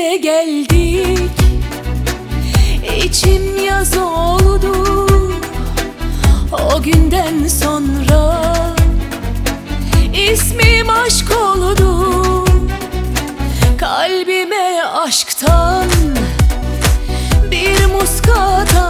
birlikte geldik. İçim yaz oldu o günden sonra. İsmim aşk oldu, kalbime aşktan bir muska